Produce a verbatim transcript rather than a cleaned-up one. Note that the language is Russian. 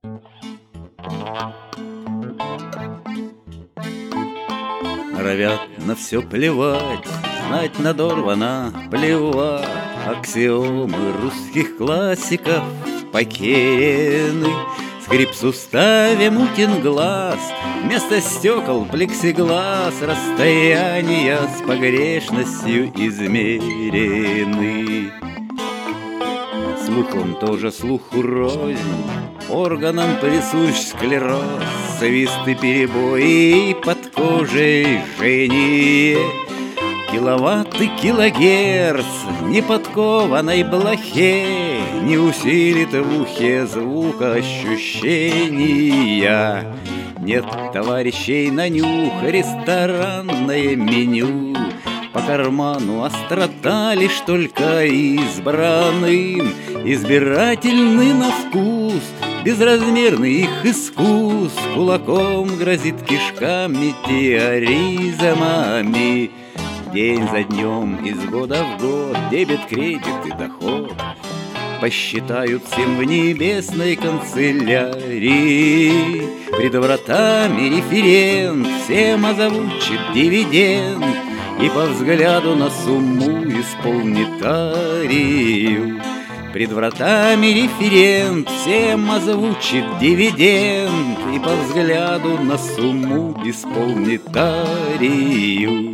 Норовят на все плевать, знать надорвана, плевать. Аксиомы русских классиков покерены. Скрип в суставе, мутен глаз, вместо стекол плексиглаз. Расстояния с погрешностью измерены. Слухом тоже слуху рознь, органам присущ склероз. Свисты, перебои под кожей жжение. Киловатты, килогерц неподкованной блохе не усилит в ухе звукоощущения. Нет товарищей на нюх, ресторанное меню. По карману острота лишь только избранным. Избирательный на вкус, безразмерный их искус. Кулаком грозит кишкам метеоризмами. День за днем, из года в год, дебет, кредит и доход посчитают всем в небесной канцелярии. Пред вратами референт всем озвучит дивиденд и по взгляду на сумму исполнит арию. Пред вратами референт всем озвучит дивиденд и по взгляду на сумму исполнит арию.